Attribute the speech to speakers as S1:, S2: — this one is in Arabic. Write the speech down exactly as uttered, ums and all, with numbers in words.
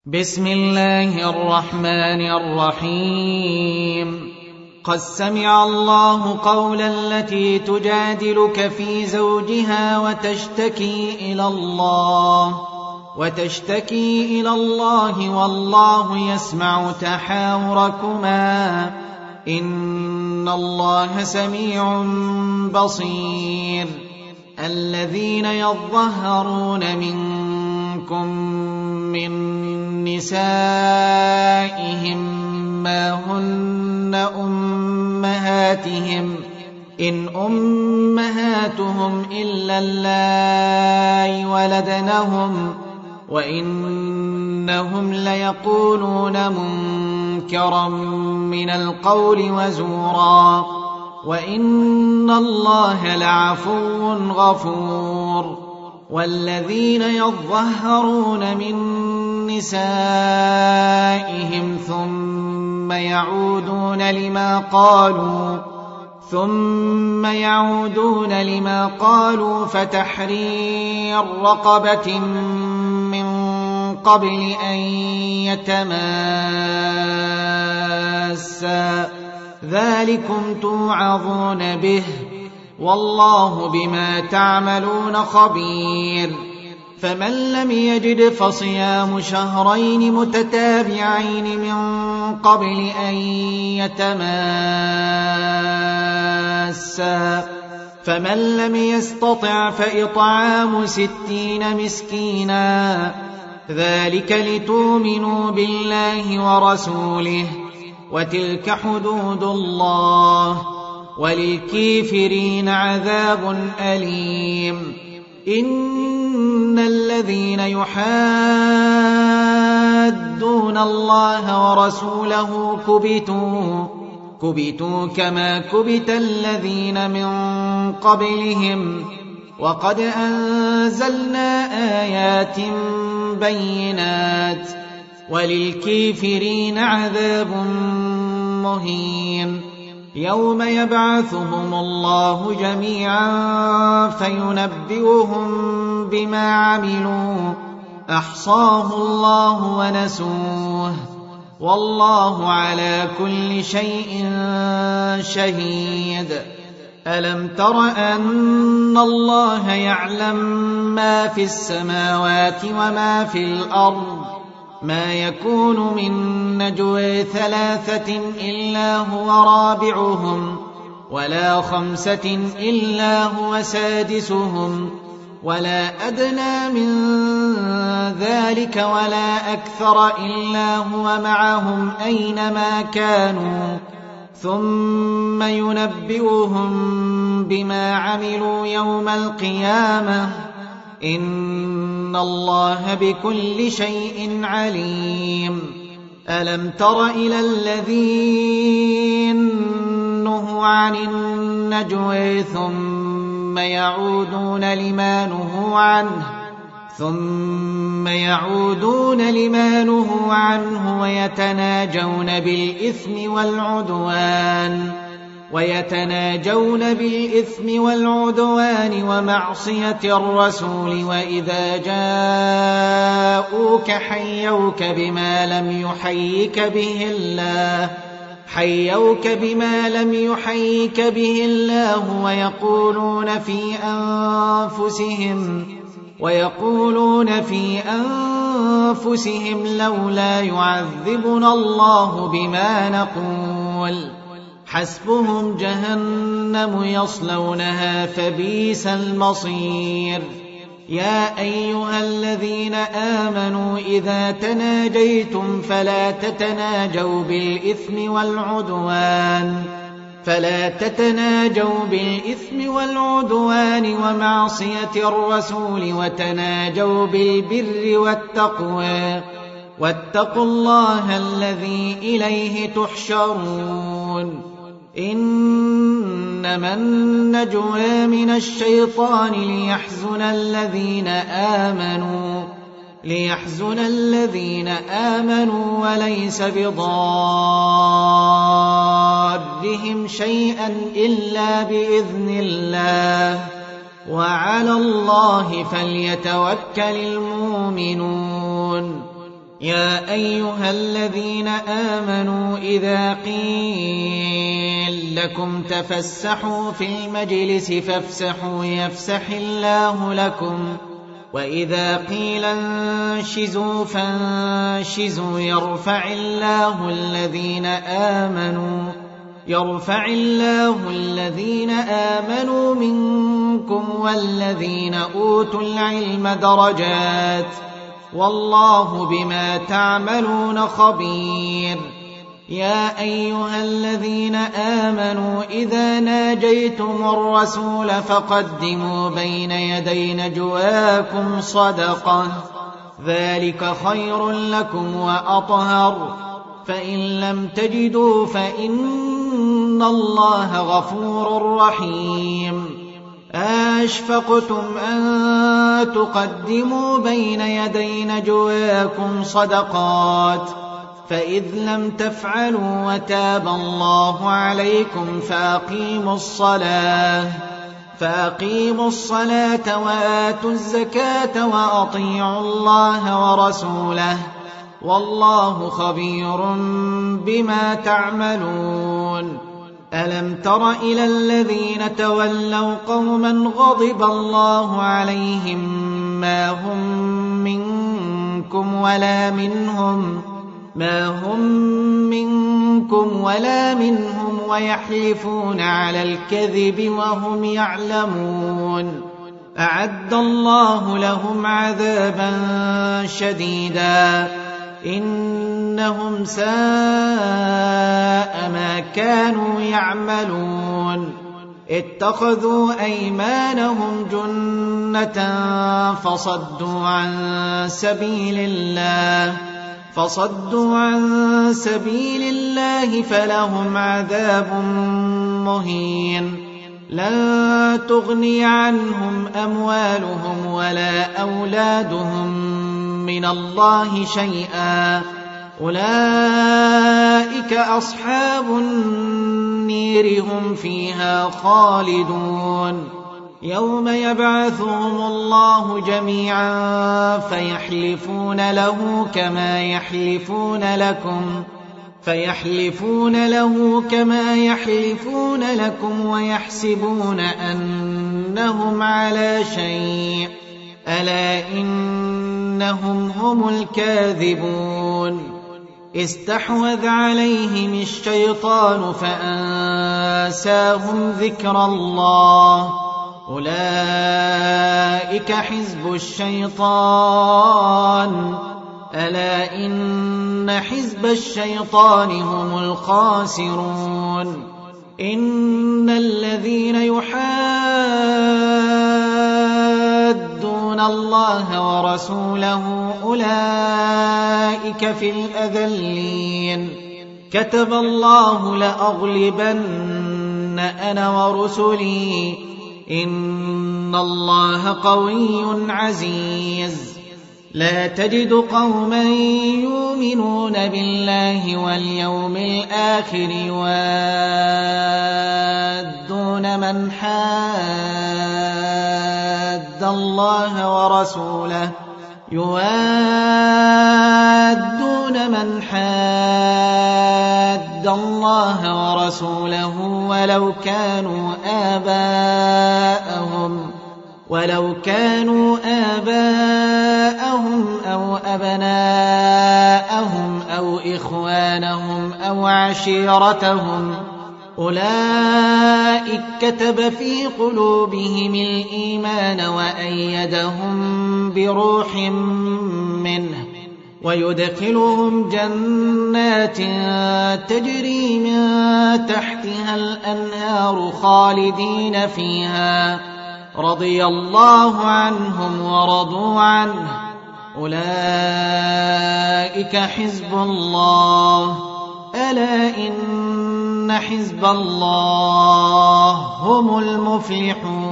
S1: بسم الله الرحمن الرحيم. قد سمع الله قول التي تجادلك في زوجها وتشتكي إلى الله وتشتكي إلى الله والله يسمع تحاوركما إن الله سميع بصير. الذين يظهرون منكم من نسائهم ما هن أمهاتهم إن أمهاتهم إلا اللائي ولدنهم وإنهم ليقولون منكرا من القول وزورا وإن الله لعفو غفور. والذين يظهرون من نسائهم ثم يعودون لما قالوا ثم يعودون لما قالوا فتحرير رقبة من قبل أن يتماسا ذلكم توعظون به والله بما تعملون خبير. فمن لم يجد فصيام شهرين متتابعين من قبل أن يتماسا فمن لم يستطع فإطعام ستين مسكينا ذلك لتؤمنوا بالله ورسوله وتلك حدود الله وللكافرين عذاب أليم. إن الذين يحادون الله ورسوله كبتوا كبتوا كما كبت الذين من قبلهم وقد أنزلنا آيات بينات وللكافرين عذاب مهين. يوم يبعثهم الله جميعا فينبئهم بما عملوا أحصاه الله ونسوه والله على كل شيء شهيد. ألم تر أن الله يعلم ما في السماوات وما في الأرض ما يكون من نجوى ثلاثة إلا هو رابعهم ولا خمسة إلا هو سادسهم ولا أدنى من ذلك ولا أكثر إلا هو معهم أينما كانوا ثم ينبئهم بما عملوا يوم القيامة إن الله بكل شيء عليم. ألم تر إلى الذين نهوا عن النجوى ثم يعودون لما نهوا عنه ثم يعودون لما نهوا عنه ويتناجون بالإثم والعدوان ويتناجون بالإثم والعدوان ومعصية الرسول وإذا جاءوك حيوك بما لم يحيك به الله حيوك بما لم يحيك به الله ويقولون في أنفسهم ويقولون في أنفسهم لولا يعذبنا الله بما نقول حسبهم جهنم يصلونها فبئس المصير. يا أيها الذين آمنوا إذا تناجيتم فلا تتناجوا بالإثم والعدوان فلا تتناجوا بالإثم والعدوان ومعصية الرسول وتناجوا بالبر والتقوى واتقوا الله الذي إليه تحشرون. إنما النجوى من الشيطان ليحزن الذين آمنوا ليحزن الذين آمنوا وليس بضارهم شيئا إلا بإذن الله وعلى الله فليتوكل المؤمنون. يا أيها الذين آمنوا إذا قيل لكم تفسحوا في المجلس فافسحوا يفسح الله لكم وإذا قيل انشزوا فانشزوا يرفع الله الذين آمنوا يرفع الله الذين آمنوا منكم والذين أوتوا العلم درجات والله بما تعملون خبير. يا أيها الذين آمنوا إذا ناجيتم الرسول فقدموا بين يدي نجواكم صدقة ذلك خير لكم وأطهر فإن لم تجدوا فإن الله غفور رحيم. أشفقتم أن تقدموا بين يدي نجواكم صدقات فإذ لم تفعلوا وتاب الله عليكم فأقيموا الصلاة فأقيموا الصلاة وآتوا الزكاة وأطيعوا الله ورسوله والله خبير بما تعملون. ألم تر إلى الذين تولوا قوما غضب الله عليهم ما هم منكم ولا منهم ما هم منكم ولا منهم ويحلفون على الكذب وهم يعلمون أعد الله لهم عذابا شديدا إنهم ساء ما كانوا يعملون. اتخذوا أيمانهم جنة فصدوا عن سبيل الله فصدوا عن سبيل الله فلهم عذاب مهين. لن تغني عنهم أموالهم ولا أولادهم من الله شيئا أولئك أصحاب النير هم فيها خالدون. يوم يبعثهم الله جميعا فيحلفون له كما يحلفون لكم فيحلفون له كما يحلفون لكم ويحسبون أنهم على شيء ألا إنهم هم الكاذبون. استحوذ عليهم الشيطان فأنساهم ذكر الله أولئك حزب الشيطان ألا إن حزب الشيطان هم الخاسرون. إن الذين يحادون الله ورسوله أولئك في الأذلين. كتب الله لأغلبن أنا ورسلي إن الله قوي عزيز. لا تجد قوما يؤمنون بالله واليوم الآخر يوادون من حاد الله ورسوله يوادون من حاد الله ورسوله ولو كانوا آباءهم ولو كانوا آباءهم أو أبناءهم أو إخوانهم أو عشيرتهم أولئك كتب في قلوبهم الإيمان وأيدهم بروح منه ويدخلهم جنات تجري من تحتها الأنهار خالدين فيها رضي الله عنهم ورضوا عنه أولئك حزب الله ألا إن حزب الله هم المفلحون.